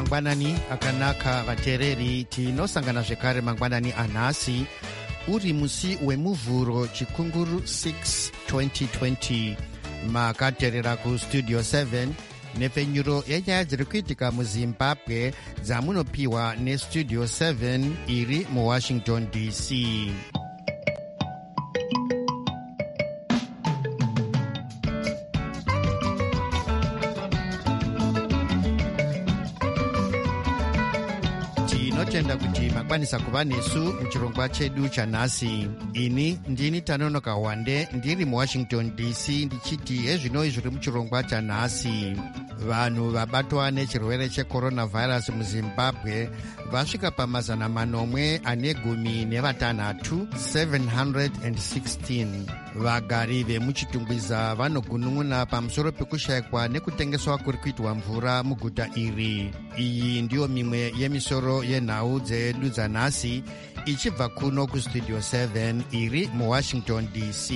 mangwanani akanaka vateereri, tinosangana zvekare mangwanani anhasi uri musi wemuvhuro chikunguru 6 2020. makateerera kustudio 7 nepfenyuro yenyaya dziri kuitika muzimbabwe dzamunopiwa nestudio 7 iri muwashington dc. tinotenda kuti makwanisa kuva nesu muchirongwa chedu chanhasi. ini ndini Tanonoka Wande ndiri muwashington dc ndichiti hezvinoi zviri muchirongwa chanhasi. vanhu vabatwa nechirwere cheCoronavirus muzimbabwe vasvika pamazana manomwe ane 16, 716. vagari vemuchitungwiza vanogunun'una pamusoro pekushayikwa nekutengeswa kuri kuitwa mvura muguta iri. iyi ndiyo mimwe yemisoro yenhau dzedu dzanhasi ichibva kuno kustudio 7 iri muwashington dc.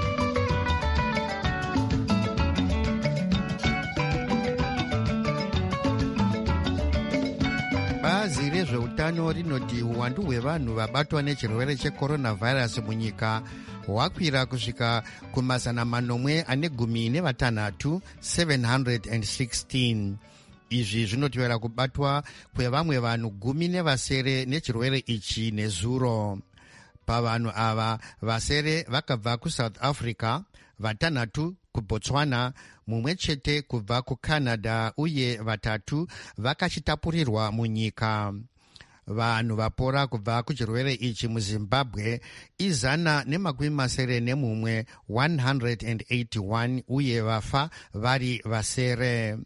bazi rezveutano rinoti uwandu hwevanhu vabatwa nechirwere cheCoronavirus munyika hwakwira kusvika kumazana manomwe ane 16, 716. izvi zvinotevera kubatwa kwevamwe vanhu 10 nechirwere ichi nezuro. pavanhu ava vasere vakabva kuSouth Africa, 6 kuBotswana, 1 chete kubva kuCanada uye 3 vakachitapurirwa munyika. vanhu vapora kubva kuchirwere ichi muzimbabwe 191, 181 uye vafa vari vasere.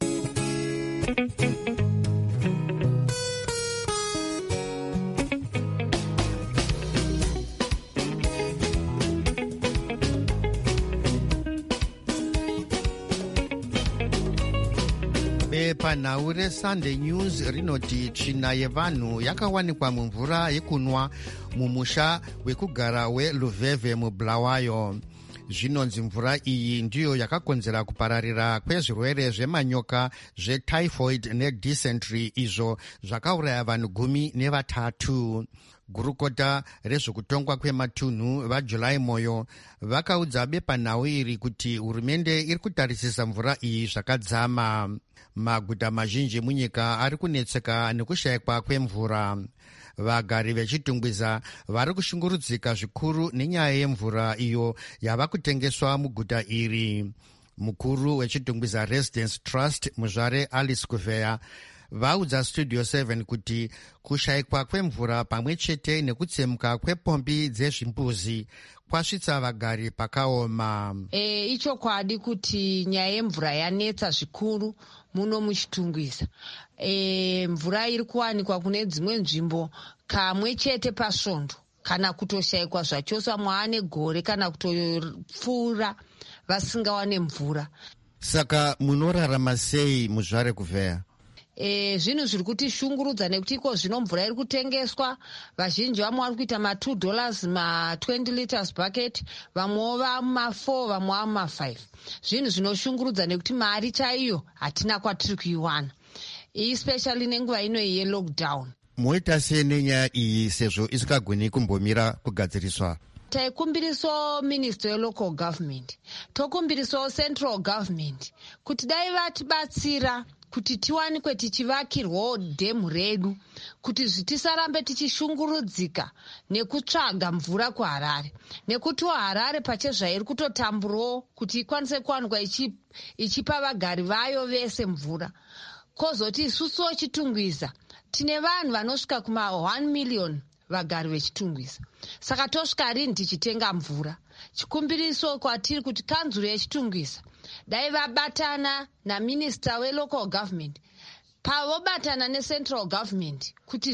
panhau reSunday News rinoti tsvina yevanhu yakawanikwa mumvura yekunwa mumusha wekugara weLuveve muBulawayo. zvinonzi mvura iyi ndiyo yakakonzera kupararira kwezvirwere zvemanyoka zvetyphoid nedysentery izvo zvakauraya vanhu 13. gurukota rezvekutongwa kwematunhu vaJuly Moyo vakaudza bepanhau iri kuti hurumende iri kutarisisa mvura iyi zvakadzama. maguta mazhinji munyika ari kunetseka nekushayikwa kwemvura. vagari vechitungwiza vari kushungurudzika zvikuru nenyaya yemvura iyo yava kutengeswa muguta iri. mukuru wechitungwiza Residence Trust muzvare Alice Kuvea vaudza studio 7 kuti kushayikwa kwemvura pamwe chete nekutsemuka kwepombi dzezvimbuzi kwasvitsa vagari pakaoma. ichokwadi kuti nyaya yemvura yanetsa zvikuru muno muchitungwiza. mvura iri kuwanikwa kune dzimwe nzvimbo kamwe chete pasvondo, kana kutoshayikwa zvachoswa mwaane gore kana kutopfuura vasingawane mvura. saka munorarama sei muzvare Kuvea? zvinhu zviri kutishungurudza nekuti iko zvino mvura iri kutengeswa, vazhinji vamwe vari kuita $2 ma20 liters bucket, vamwewo vama4, vamwe vama5. zvinhu zvinoshungurudza nekuti mari chaiyo hatina kwatiri kuiwana, especially nenguva ino yelockdown. moita sei nenyaya iyi sezvo isikagoni kumbomira kugadziriswa? taikumbiriso minister yelocal government, tokumbiriso central government kuti dai vatibatsira kuti tiwanikwe tichivakirwawo dhemu redu, kuti tisarambe tichishungurudzika nekutsvaga mvura kuHarare, nekuti Harare pachezvairi kutotamburawo kuti ikwanise kuwanikwa ichipa vagari vayo vese mvura. kozoti isusuwo chitungwiza tine vanhu vanosvika kuma 1 million vagari vechitungwiza, saka tosvika rini tichitenga mvura. chikumbiriso kwatiri kuti kanzuro yechitungwiza dai vabatana naminista welocal government pavobatana necentral government kuti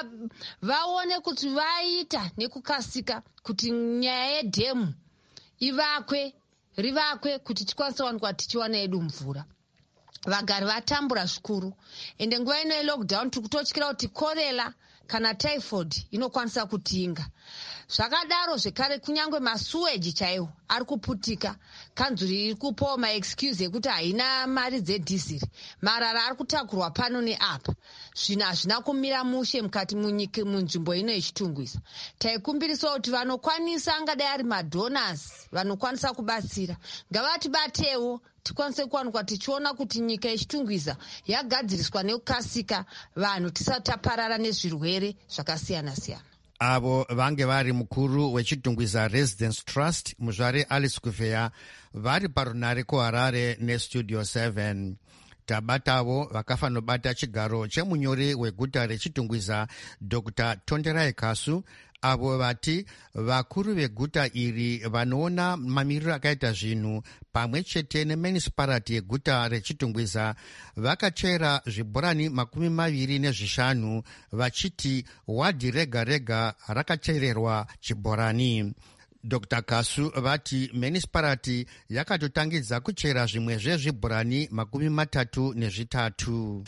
vaone kuti vaita nekukasika kuti nyaya yedhemu rivakwe kuti tikwanise wanikwa tichiwana yedu mvura. vagari vatambura zvikuru, ende nguva ino yelockdown tiri kutotyira kuti korera kana typhoid inokwanisa kutinga. Zvakadaro zvekare kunyange masuweji chaiwo ari kuputika. Kanzuri iri kupawo maexcuse ekuti haina mari dzedhiziri. Marara ari kutakurwa pano neapa. Zvino hazvina kumira mushe mukati munyika munzvimbo ino yechitungwiza. Taikumbirisawo kuti vanokwanisa angadai ari madonors vanokwanisa kubatsira ngavatibatewo tikwanise kuwanikwa tichiona kuti nyika yechitungwiza yagadziriswa nekukasika vanhu tisati taparara nezvirwere zvakasiyana siyana. Avo vange vari mukuru wechitungwiza Residence Trust muzvare Alice Kufeya vari parunare kuHarare neStudio 7. Tabatavo vakafanobata chigaro chemunyori weguta rechitungwiza Dr. Tonderai Kasu, avo vati vakuru veguta iri vanoona mamiriro akaita zvinhu pamwe chete nemunicipality yeguta rechitungwiza vakachera zvibhorani 25 vachiti wadhi rega rega rakachererwa chibhorani. Dr. Kasu vati municipality yakatotangidza kuchera zvimwe zvezvibhorani 33.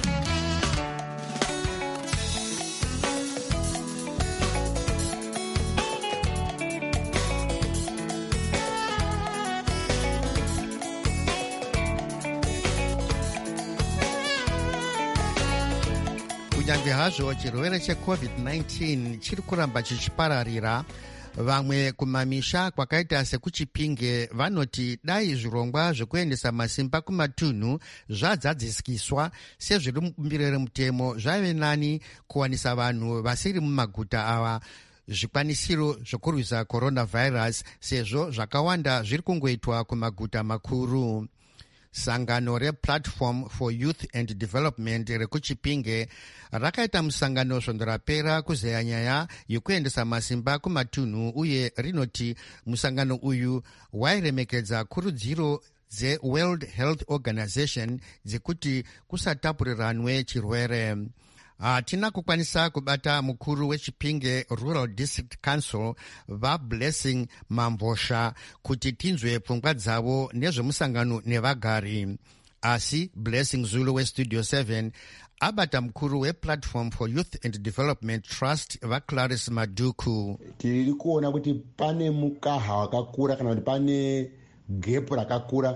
Kunyange hazvo chirwere cheCovid-19 chiri kuramba chichipararira, vamwe kumamisha kwakaita sekuChipinge vanoti dai zvirongwa zvekuendesa masimba kumatunhu zvadzadziswa sezviri mubumbiro remutemo zvaive nani kuwanisa vanhu vasiri mumaguta ava zvikwanisiro zvokurwisa coronavirus sezvo zvakawanda zviri kungoitwa kumaguta makuru. Sangano rePlatform for Youth and Development rekuChipinge rakaita musangano svondo rapera kuzeya nyaya yekuendesa masimba kumatunhu uye rinoti musangano uyu wairemekedza kurudziro dzeWorld Health Organization dzekuti kusatapuriranwe chirwere. Hatina kukwanisa kubata mukuru weChipinge Rural District Council vaBlessing Mamvosha kuti tinzwe pfungwa dzavo nezvemusangano nevagari. Asi Blessing Zulu weStudio 7 abata mukuru wePlatform for Youth and Development Trust vaClarice Maduku. Tiri kuona kuti pane mukaha wakakura kana kuti pane gap rakakura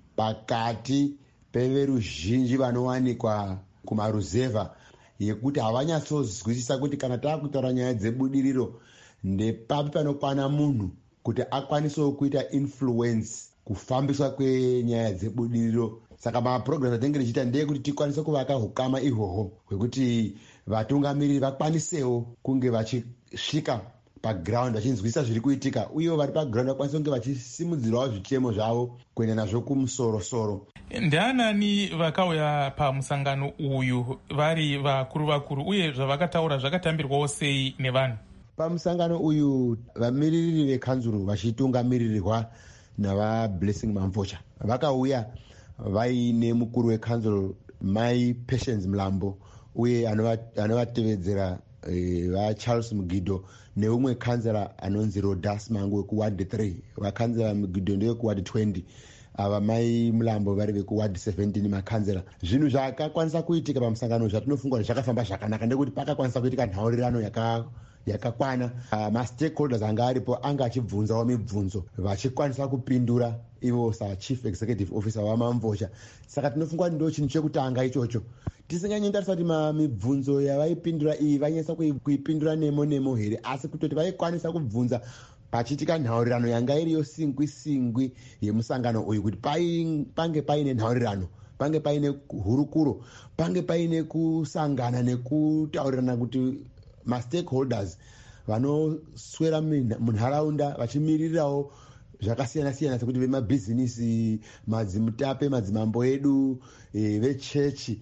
pakati peveruzhinji vanowanikwa kumaruzevha yekuti havanyatsozwisisa kuti kana taakutaura nyaya dzebudiriro ndepapi panokwana munhu kuti akwanisewo kuita influence kufambiswa kwenyaya dzebudiriro. Saka maprograms atinenge tichiita ndeyekuti tikwanise kuvaka ukama ihwohwo hwekuti vatungamiriri vakwanisewo kunge vachisvika paground vachinzwisisa zviri kuitika, uyewo vari paground vakwanise kunge vachisimudzirawo zvichemo zvavo kuenda nazvo kumusoro-soro. Ndianani vakauya pamusangano uyu vari vakuru uye zvavakataura zvakatambirwawo sei nevanhu? Pamusangano uyu vamiriri vekanzuru vachitungamirirwa navaBlessing Mamvosha vakauya vaine mukuru wekanzuru Mai Patience Mlambo uye anovatevedzera vaCharles Mugido neumwe kanzera anonzi Rodas Mangu wekuward 3. Vakanzera Mugido ndewekuward 20, ava Mai Mlambo vari vekuward 17 makanzera. Zvinhu zvakakwanisa kuitika pamusangano zvatinofunga kuti zvakafamba zvakanaka ndekuti pakakwanisa kuitika nhaurirano yakakwana. Mastakeholders anga aripo anga achibvunzawo mibvunzo vachikwanisa kupindura ivo sachief executive officer vaMamvosha. Saka tinofunga kuti ndo chinhu chekutanga ichocho. Tisinganyendarisa kuti mibvunzo yavaipindura iyi vanyasa kuipindura nemo here, asi kutoti vaikwanisa kubvunza pachiitika nhaurirano yanga iriyo singwi yemusangano uyu kuti pange paine nhaurirano, pange paine hurukuro, pange paine kusangana nekutaurirana kuti mastakeholders vanoswera munharaunda vachimirirawo zvakasiyana-siyana sekuti vemabhizinisi, madzimutape, madzimambo edu, vechechi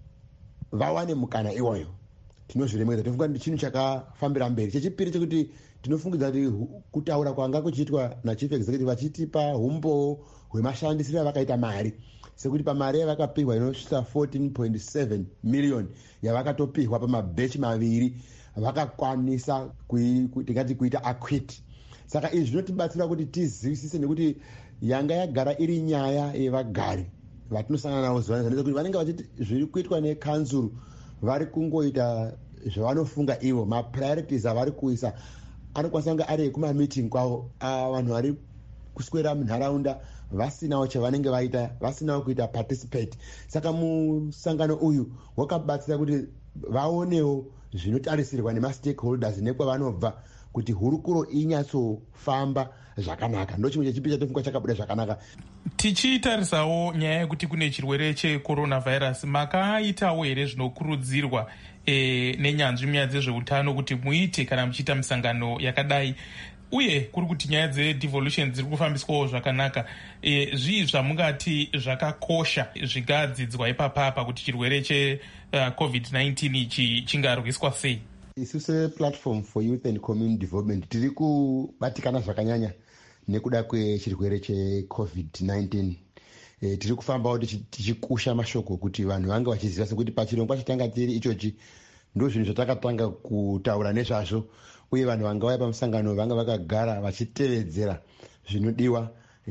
vawane mukana iwoyo. Tinozviremedza, tinofunga kuti chinhu chakafambira mberi. Chechipiri chekuti tinofungidza kuti kutaura kwanga kuchiitwa nachief executive vachitipa umbo hwemashandisiro avakaita mari, sekuti pamari yavakapihwa inosvika 14.7 million yavakatopihwa pamabhechi maviri vakakwanisa tingati kuita acquit. Saka izvi zvinotibatsira kuti tizivisise nekuti yanga yagara iri nyaya yevagari vatinosangana navo zuva nezvanoita kuti vanenge vachiti zviri kuitwa nekanzuru vari kungoita zvavanofunga ivo, mapriorities avari kuisa anokwanisa kunge ari ekumameeting kwavo. Vanhu vari kuswera munharaunda vasinawo chavanenge vaita, vasinawo kuita participate. Saka musangano uyu wakabatsira kuti vaonewo zvinotarisirwa nemastakeholders nekwavanobva kuti hurukuro inyatsofamba zvakanaka. Ndo chimwe chechipi chatofunga chakabuda zvakanaka. Tichitarisawo nyaya yekuti kune chirwere checoronavirus, makaitawo here zvinokurudzirwa nenyanzvi munyaya dzezveutano kuti muite kana muchiita misangano yakadai, uye kuri kuti nyaya dzedevolution dziri kufambiswawo zvakanaka, zvii zvamungati zvakakosha zvingadzidzwa ipapapa kuti chirwere checovid-19 ichi chingarwiswa sei? Isu seplatform for youth and community development tiri kubatikana zvakanyanya nekuda kwechirwere checovid-19. Tiri kufambawo tichikusha mashoko kuti vanhu vange vachiziva, sekuti pachirongwa chitanga tiri ichochi ndo zvinhu zvatakatanga kutaura nezvazvo, uye vanhu vanga vaya pamusangano vanga vakagara vachitevedzera zvinodiwa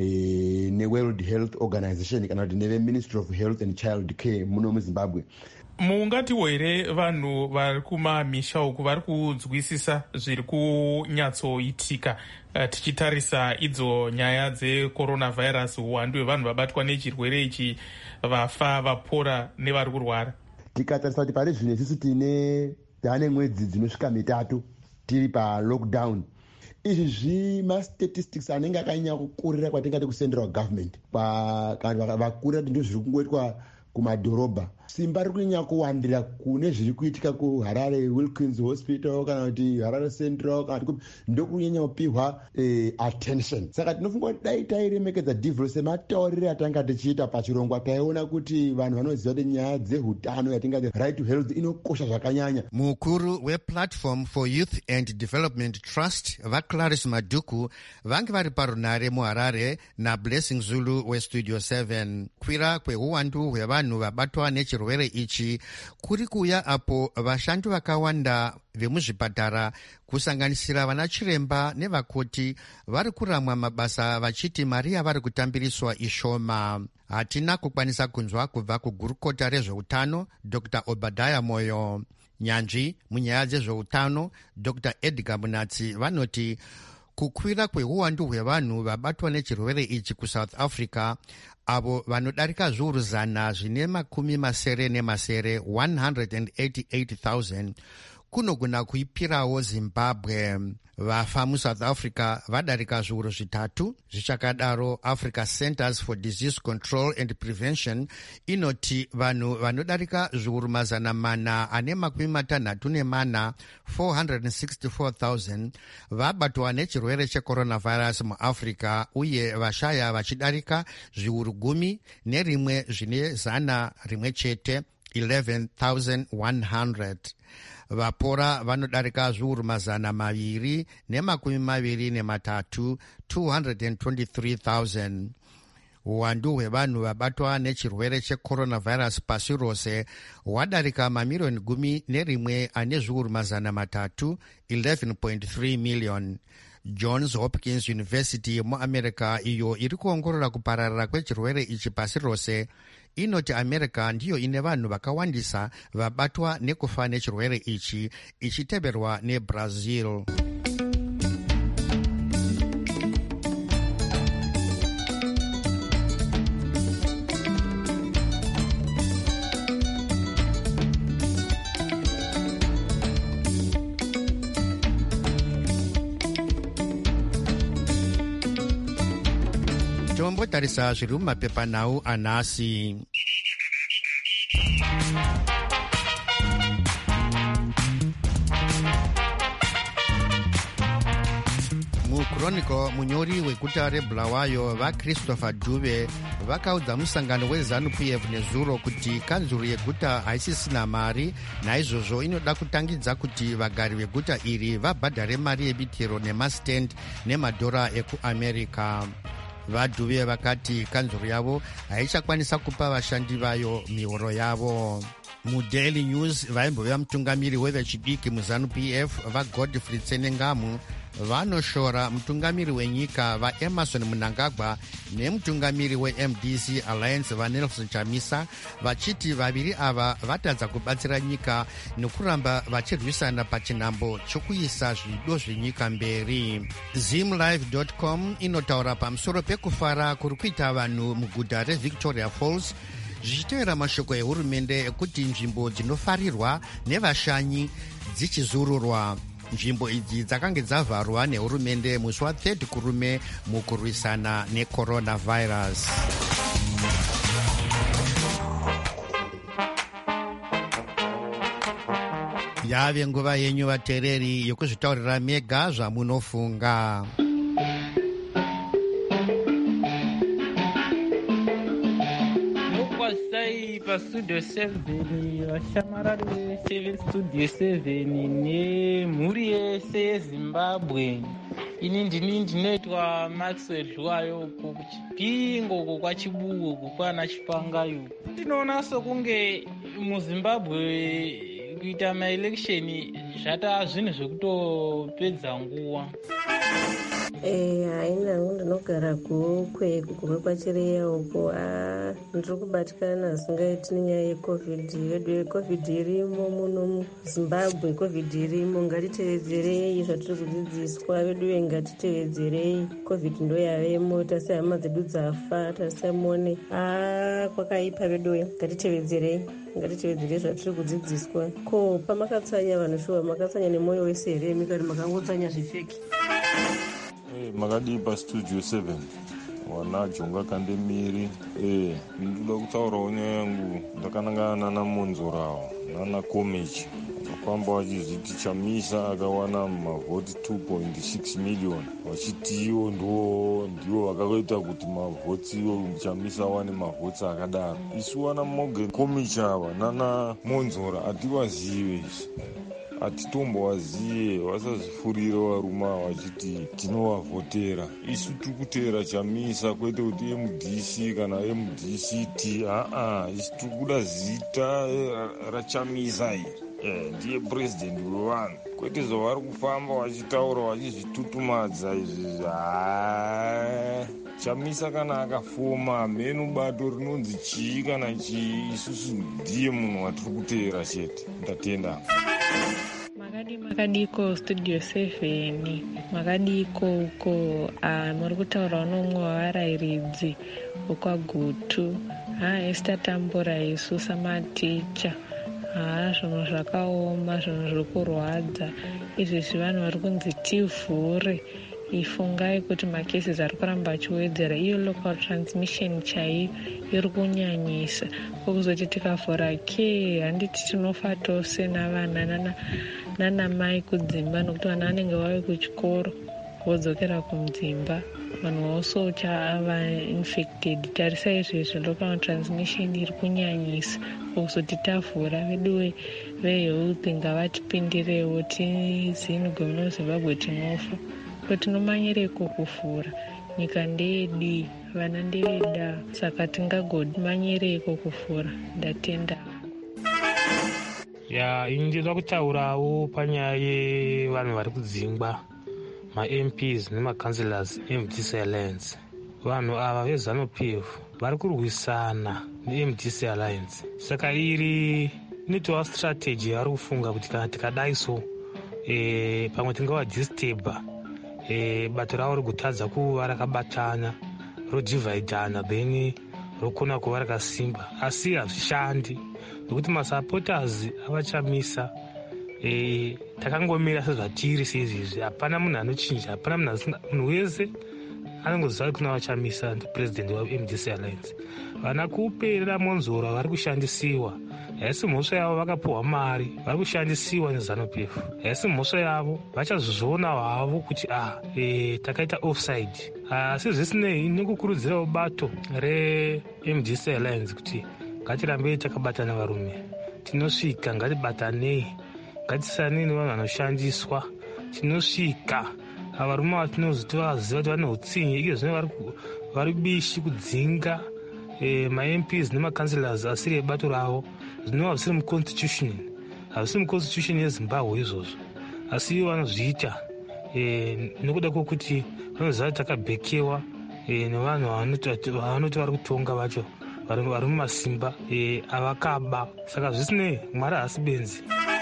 neWorld Health Organization kana kuti neveMinistry of Health and Child Care muno muZimbabwe. Mungatiwo here vanhu vari kumamisha uku vari kunzwisisa zviri kunyatsoitika tichitarisa idzo nyaya dzecoronavirus, uwandu hwevanhu vabatwa nechirwere ichi, vafa, vapora nevari kurwara? Tikatarisa kuti pari zvino isusu tane mwedzi dzinosvika 3 tiri palockdown. Izvi zvimastatistics anenge akanyanya kukurira kwatingati kucentral government, kana vakurira kuti ndo zviri kungoitwa kumadhorobha. Simba riri kunyanya kuwandira kune zviri kuitika kuHarare Wilkins Hospital kana kuti Harare Central, kana kuti ndokunyanya kupihwa attention. Saka tinofunga kuti dai tairemekedza divhuro sematauriro atanga tichiita pachirongwa, taiona kuti vanhu vanoziva kuti nyaya dzehutano yatingati right to health inokosha zvakanyanya. Mukuru weplatform for youth and development trust vaClarice Maduku vange vari parunare muHarare naBlessing Zulu westudio 7. Kwira kweuwandu hwevanhu vabatwa nechirwere ichi kuri kuuya apo vashandi vakawanda vemuzvipatara kusanganisira vana chiremba nevakoti vari kuramwa mabasa vachiti mari yavari kutambiriswa ishoma. Hatina kukwanisa kunzwa kubva kugurukota rezveutano Dr. Obadiah Moyo. Nyanzvi munyaya dzezveutano Dr. Edgar Munatsi vanoti kukwira kweuwandu hwevanhu vabatwa nechirwere ichi kuSouth Africa, avo vanodarika zviuru zana zvine makumi masere nemasere 188,000 kunogona kuipirawo Zimbabwe. Vafa muSouth Africa vadarika zviuru 3. Zvichakadaro Africa Centers for Disease Control and Prevention inoti vanhu vanodarika zviuru 464 464,000 vabatwa nechirwere checoronavirus muAfrica, uye vashaya vachidarika zviuru 11 zvine 100 11,100. Vapora vanodarika zviuru 223 223,000. Uwandu hwevanhu vabatwa nechirwere checoronavirus pasi rose hwadarika mamirioni 11 ane zviuru 300 11.3 million. Johns Hopkins University muAmerica, iyo iri kuongorora kupararira kwechirwere ichi pasi rose, inoti America ndiyo ine vanhu vakawandisa vabatwa nekufa nechirwere ichi, ichiteverwa neBrazil. Tombotarisa zviri mumapepanhau anhasi. Muchronicle, munyori weguta reBulawayo vaChristopher Dube vakaudza musangano weZANU-PF nezuro kuti kanzuru yeguta haisisina mari, naizvozvo inoda kutangidza kuti vagari veguta iri vabhadhare mari yebitiro nemastand nemadhora ekuAmerica. VaDube vakati kanzuru yavo haichakwanisa kupa vashandi vayo mihoro yavo. MuDaily News vaimbova mutungamiri wevechidiki muZANU-PF vaGodfrey Tsenengamu vanoshora mutungamiri wenyika vaEmerson Mnangagwa nemutungamiri weMDC Alliance vaNelson Chamisa, vachiti vaviri ava vatadza kubatsira nyika nekuramba vachirwisana pachinhambo chokuisa zvido zvenyika mberi. Zimlive.com inotaura pamusoro pekufara kuri kuita vanhu muguta reVictoria Falls zvichitevera mashoko ehurumende ekuti nzvimbo dzinofarirwa nevashanyi dzichizururwa. Nzvimbo idzi dzakange dzavharwa nehurumende musi wa3 kurume mukurwisana necoronavirus. Yave nguva yenyu vateereri yokuzvitaurira mega zvamunofunga. Studio 7 vashamarari vese vestudio 7 nemhuri yese yezimbabwe. Ini ndinoitwa Maxwell Dluwayo uko kuchipingo uko kwachibugo uko kwana Chipangayo. Ndinoona sokunge muzimbabwe kuita maelection zvata zvinhu zvekutopedza nguwa. Haina hangu ndinogara gokwe kugome kwachireya uko. Ndiri kubatikana singaiti nenyaya yecovid. Vedu covid irimo muno muzimbabwe, covid irimo, ngatitevedzerei zvatiri kudzidziswa. Vedu ngatitevedzerei, covid ndo yavemo, tasiya hama dzedu dzafa, tasiya muone kwakaipa. Vedu ngatitevedzerei zvatiri kudzidziswa. Ko pamakatsanya vanhu shuwa makatsanya nemwoyo wese here mikati makangotsanya zvifeki. Makadii pastudio 7 wana jonga kandemiri. Ndinoda kutaurawo nyaya yangu. Ndakanangana nana Monzorawo nana Komechi vakafamba vachizviti Chamisa akawana mavhoti 2.6 million, vachiti iwo ndiwo vakaita kuti mavhoti Chamisa awane mavhoti akadaro. Isu wana Morgan Komechi ava nana Monzora hativazive izvi, hatitombovazive, vasazvifurira varume vachiti tinovavhotera. Isu tiri kutera Chamisa, kwete kuti MDC kana MDCT. Isu tiri kuda zita raChamisa iri. Ndiye president wevanhu, kwete zvavari kufamba vachitaura vachizvitutumadza izvi. Chamisa kana akafoma mhenu bato rinonzi chii kana chii, isusu ndiye munhu watiri kutera chete. Ndatenda. Makadiko studio 7 makadiko uko. Muri kutaura nomwe wavarayiridzi wekwagutu. Esther Tambura isu samaticha. Zvinhu zvakaoma, zvinhu zviri kurwadza. Izvezvi vanhu vari kunzi tivhure. Ifungai kuti makesi ari kuramba achiwedzera. Iyo local transmission chaiyo iri kunyanyisa. Kwokuzoti tikavhura handiti tinofa tose navana nanamai kudzimba, nokuti vana vanenge vave kuchikoro vodzokera kumdzimba, vanhu vausocha ava infected. Tarisa izvezvi local transmission iri kunyanyisa. Kwokuzoti tavhura vedu vehealth ngavatipindirewo, tizini gwamina muZimbabwe tinofa. Ko tinomanyireko kufura? Nyika ndeyedu, vana ndeveda, saka tingagodimanyireko kufura? Ndatenda. Ini ndinoda kutaurawo panyaya yevanhu vari kudzingwa, maMPs nemaCouncillors eMDC Alliance. Vanhu ava veZANU-PF vari kurwisana neMDC Alliance. Saka iri inoitwa strategy yavari kufunga kuti kana tikadai so pamwe tingavadisturba bato ravo rigotadza kuva rakabatana, rodivhaidhana, then rokona kuva rakasimba. Asi hazvishandi, nokuti masupporters avaChamisa takangomira sezvatiri seizvizvi. Hapana munhu anochinja, hapana munhu wese anongoziva kuti kuna vaChamisa ndipresident weMDC Alliance. Vana kuperera Monzora vari kushandisiwa. Haisi mhosva yavo, vakapuhwa mari, vari kushandisiwa neZANU-PF. Haisi mhosva yavo, vachazviona havo kuti takaita offside. Asi zvisinei, nekukurudzirawo bato reMDC Alliance kuti ngatirambei takabatana varume. Tinosvika, ngatibatanei, ngatisanei nevanhu vanoshandiswa. Tinosvika, varume vatinoziva kuti vane utsinye, iyo zvino vari bishi kudzinga maMPs nemaCouncillors asiri ebato ravo. Zvinova zvisiri muconstitution, hazvisiri muconstitution yeZimbabwe izvozvo, asi ivo vanozviita. nekuda kwokuti vanoziva kuti takabhekewa nevanhu vanoti vari kutonga vacho vari mumasimba avakaba. Saka zvisinei, Mwari haasi benzi.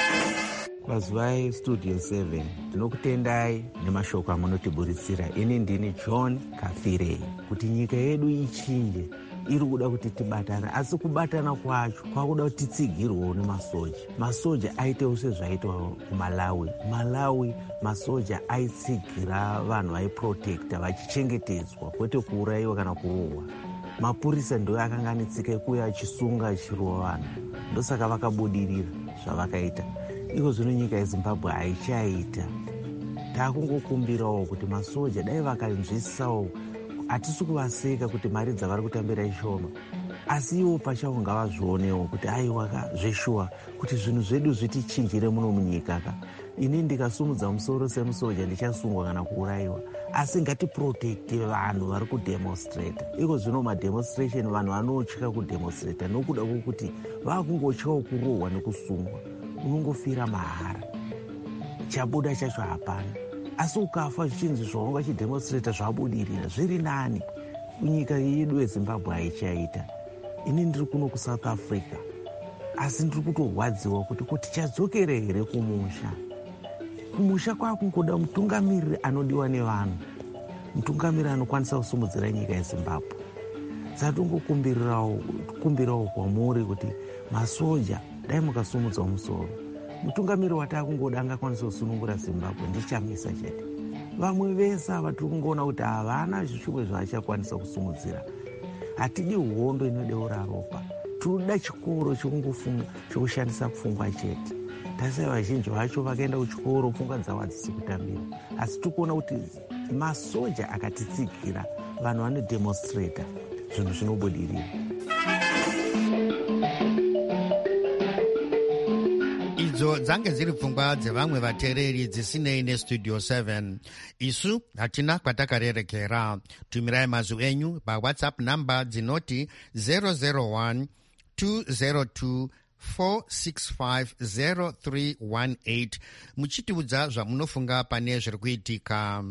Mazuva eStudio 7 tinokutendai nemashoko amunotiburitsira. Ini ndini John Kafirei. Kuti nyika yedu ichinje iri kuda kuti tibatana, asi kubatana kwacho kwakuda kuti titsigirwewo nemasoja. Masoja aitewo sezvaitwa kuMalawi. Malawi masoja aitsigira vanhu vaiprotekta vachichengetedzwa, kwete kuurayiwa kana kurohwa. Mapurisa ndiwo akanga ane tsika yekuuya achisunga achirova vanhu, ndosaka vakabudirira zvavakaita. Iko zvino nyika yeZimbabwe haichaita. Taakungokumbirawo kuti masoja dai vakanzwisisawo, hatisi kuvaseka kuti mari dzavari kutambira ishoma, asi ivo pachavo ngavazvionewo kuti aiwa zveshuwa kuti zvinhu zvedu zvitichinjire muno munyika ka. Ini ndikasumudza musoro semusoja ndichasungwa kana kuurayiwa, asi ngatiprotekte vanhu vari kudemonstrata. Iko zvino mademonstration vanhu vanotya kudemonstrata nokuda kwokuti vakungotyawo kurohwa nekusungwa. Unongofira mahara, chabuda chacho hapana. Asi ukafa zvichinzi zvawanga chidemonstrata zvabudirira, zviri nani. Nyika yedu yeZimbabwe haichaita. Ini ndiri kuno kuSouth Africa, asi ndiri kutorwadziwa kuti chadzokere here kumusha. Kumusha kwakungoda mutungamiriri anodiwa nevanhu, mutungamiriri anokwanisa kusimudzira nyika yeZimbabwe. Saka tingokumbirawo kwamuri kuti masoja dai mukasumudza musoro. Mutungamiriri wataakungoda angakwanisa kusunungura Zimbabwe ndichamisa chete. Vamwe vese ava tiri kungoona kuti havana zvishumwe zvavachakwanisa kusumudzira. Hatidi hondo inodeura ropa, tinoda chikoro chokushandisa pfungwa chete. Tasai vazhinji vacho vakaenda kuchikoro, pfungwa dzavo hadzisi kutambira. Asi tiri kuona kuti masoja akatitsigira, vanhu vanodemonstrata, zvinhu zvinobudirira. idzo dzange dziri pfungwa dzevamwe vateereri dzisinei neStudio 7. Isu hatina kwatakarerekera. Tumirai mazwi enyu paWhatsApp namba dzinoti 001 202 4650318 muchitiudza zvamunofunga pane zviri kuitika.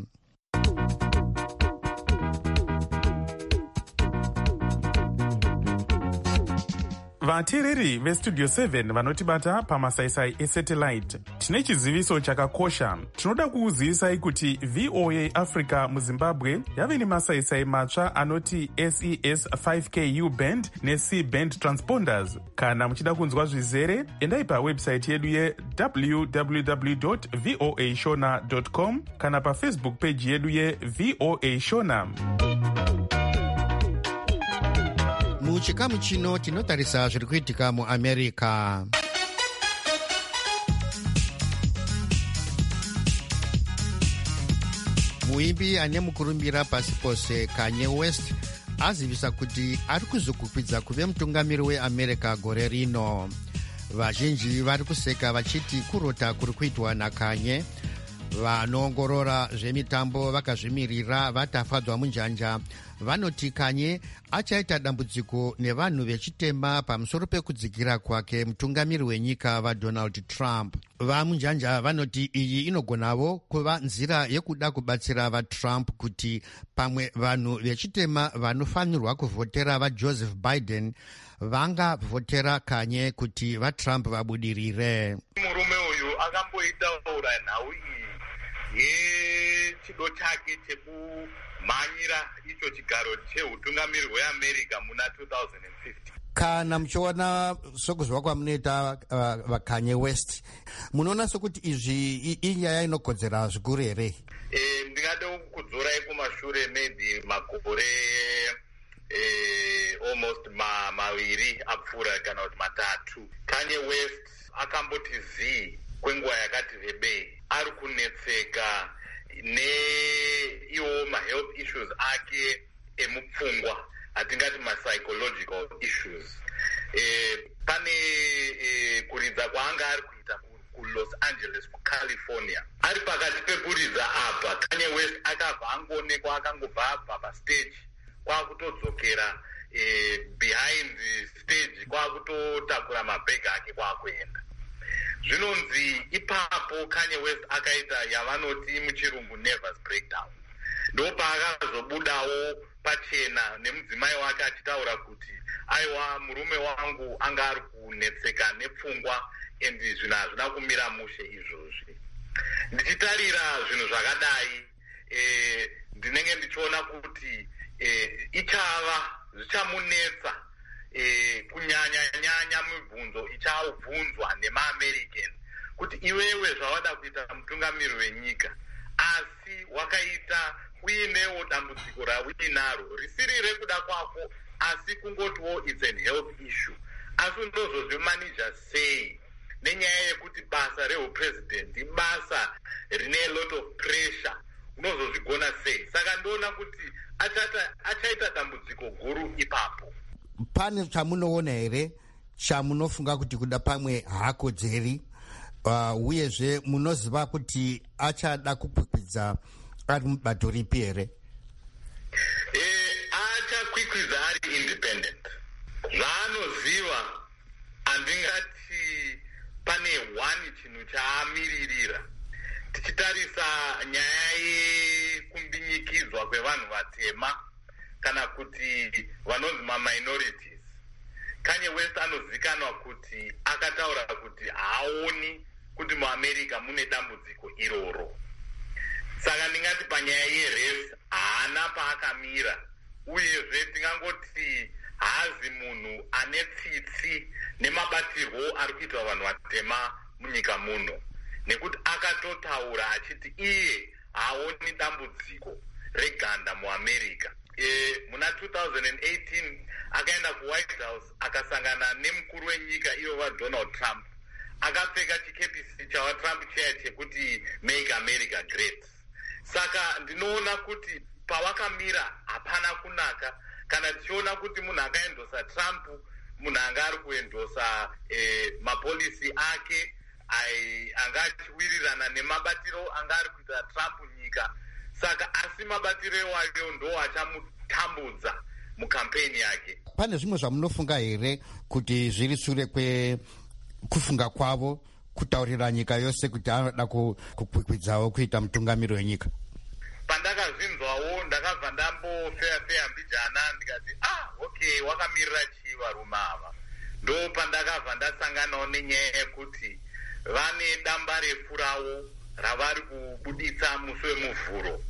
vateereri veStudio 7 vanotibata pamasaisai esatellite, tine chiziviso chakakosha. Tinoda kuuzivisai kuti VOA Africa muZimbabwe yave nemasaisai matsva anoti SES 5Ku band neC band transponders. Kana muchida kunzwa zvizere, endai pawebsite yedu ye.www.voashona.com kana pafacebook page yedu yeVOA Shona. Muchikamu chino tinotarisa zviri kuitika muAmerica. Muimbi ane mukurumbira pasi pose Kanye West azivisa kuti ari kuzokwidza kuve mutungamiri weAmerica gore rino. Vazhinji vari kuseka vachiti kurota kuri kuitwa naKanye. Vanoongorora zvemitambo vakazvimirira vatafadzwa munjanja vanoti Kanye achaita dambudziko nevanhu vechitema pamusoro pekudzikira kwake mutungamiri wenyika vaDonald Trump. Vamunjanja vanoti iyi inogonavo kuva nzira yekuda kubatsira vaTrump kuti pamwe vanhu vechitema vanofanirwa kuvhotera vaJoseph Biden vangavhotera Kanye kuti vaTrump vabudirire. Murume uyu akamboitaura nhau iyi yechido chake chekumhanyira icho chigaro cheutungamiri hweAmerica muna 2050. Kana muchiona sokuzva kwamunoita vaKanye West, munoona sokuti izvi inyaya inokodzera zvikuru here? Ndingada kudzorai kumashure maybe makore almost maviri apfuura kana kuti matatu. Kanye West akamboti zii kwenguva yakati rebei ari kunetseka neiwo mahealth issues ake emupfungwa, atingati mapsychological issues. Pane kuridza kwaanga ari kuita kuLos Angeles kuCalifornia. Ari pakati pekuridza apa Kanye West akabva angoonekwa akangobva abva pastage kwakutodzokera behind stage kwakutotakura mabhegi ake kwakuenda. zvinonzi ipapo Kanye West akaita yavanoti muchirungu nervous breakdown. Ndopaakazobudawo pachena nemudzimai wake achitaura kuti aiwa murume wangu anga ari kunetseka nepfungwa endi zvinhu hazvina kumira mushe izvozvi. Ndichitarira zvinhu zvakadai ndinenge ndichiona kuti zvichamunetsa kunyanya mibvunzo ichaubvunzwa nemaamerican kuti iwewe zvawada kuita mutungamiri wenyika asi wakaita uinewo dambudziko rawinaro risiri rekuda kwako asi kungotiwo it's an health issue. Asi unozozvimanija sei nenyaya yekuti basa rehupresident ibasa rine a lot of pressure, unozozvigona sei? Saka ndoona kuti achaita dambudziko guru ipapo. Pane chamunoona here chamunofunga kuti kuda pamwe haakodzeri uyezve munoziva kuti achada kukwikwidza ari mubato ripi here? Achakwikwidza ari independent. Zvaanoziva handingati pane chinhu chaamiririra. Tichitarisa nyaya yekumbinyikidzwa kwevanhu vatema kana kuti vanonzi maminorities, Kanye West anozikanwa kuti akataura kuti haaoni kuti muAmerica mune dambudziko iroro. Saka ndingati panyaya yeresi haana paakamira, uyezve tingangoti haazi munhu ane tsitsi nemabatirwo ari kuitwa vanhu vatema munyika muno, nekuti akatotaura achiti iye haaoni dambudziko reganda muAmerica. Muna 2018 akaenda kuWhite House akasangana nemukuru wenyika iyova Donald Trump, akapfeka chikepisi chavaTrump chaya chekuti make America great. Saka ndinoona kuti pavakamira hapana kunaka. Kana tichiona kuti munhu akaendosa Trump, munhu anga ari kuendosa mapolisi ake anga achiwirirana nemabatiro anga ari kuita Trump nyika. Saka asi mabatiro iwayo ndo achamutambudza mukampeni yake. Pane zvimwe zvamunofunga here kuti zviri sure kwekufunga kwavo kutaurira nyika yose kuti anoda kukwikwidzawo kuita mutungamiri wenyika? Pandakazvinzwawo ndakabva ndambofeya mbijana ndikati okay, wakamirira chii varume ava? Ndo pandakabva ndasanganawo nenyaya yekuti vane damba refu ravo ravari kubuditsa musi wemuvhuro.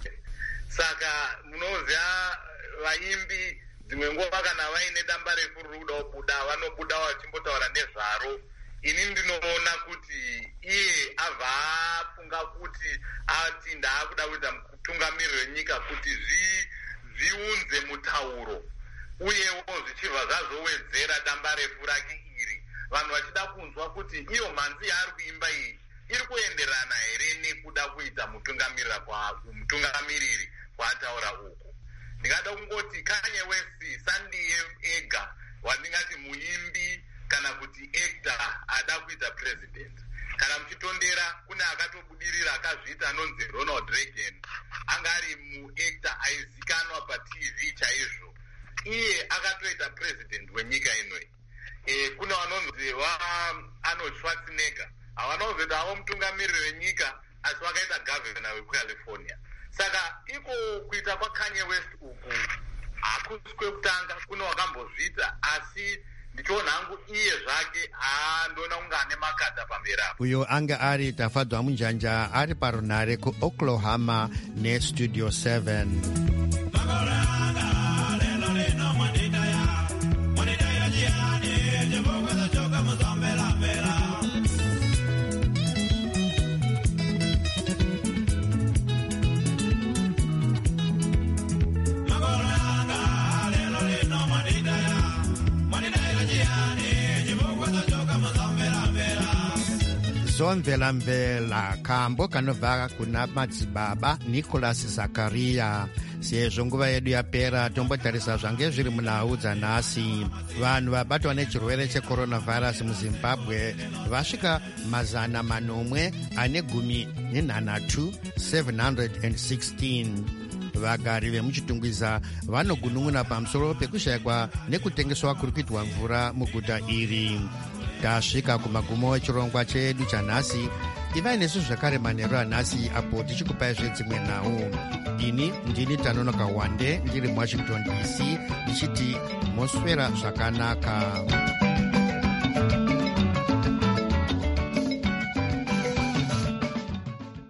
Saka munoziva vaimbi dzimwe nguva kana vaine damba refu riri kuda kubuda vanobuda vachimbotaura nezvaro. Ini ndinoona kuti iye abva afunga kuti ati ndaakuda kuita mutungamiri wenyika kuti zviunze mutauro, uyewo zvichibva zvazowedzera damba refu rake iri, vanhu vachida kunzwa kuti iyo mhanzi yaari kuimba iyi iri kuenderana here nekuda kuita mutungamiriri kwaataura uku. Ndingada kungoti Kanye West sandiye ega wandingati muimbi kana kuti actor ada kuita president. Kana muchitondera kune akatobudirira akazviita anonzi Ronald Reagan, anga ari muactor aizikanwa paTV chaizvo. Iye akatoita president wenyika inoi. Kuna vanonzi Arnold Schwarzenegger, havanozoita havo mutungamiriri wenyika asi wakaita governor weCalifornia. Saka iko kuita kwaKanye West uku hakusi kwekutanga, kune wakambozviita asi ndichiona hangu iye zvake ndoona kunge ane makata pamberi apo. Uyo anga ari Tafadzwa Munjanja ari parunare kuOklahoma neStudio 7. Zomvelamvela kambo kanobva kuna madzibaba Nicholas Zakaria. Sezvo nguva yedu yapera tombotarisa zvange zviri munhau dzanhasi. Vanhu vabatwa nechirwere checoronavirus muZimbabwe vasvika 916, 716. Vagari vemuchitungwiza vanogunun'una pamusoro pekushayikwa nekutengeswa kuri kuitwa mvura muguta iri. tasvika kumagumo echirongwa chedu chanhasi. Ivai nesu zvakare manheru anhasi apo tichikupai zvedzimwe nhau. Ini ndini Tanonoka Wande ndiri muWashington DC ndichiti moswera zvakanaka.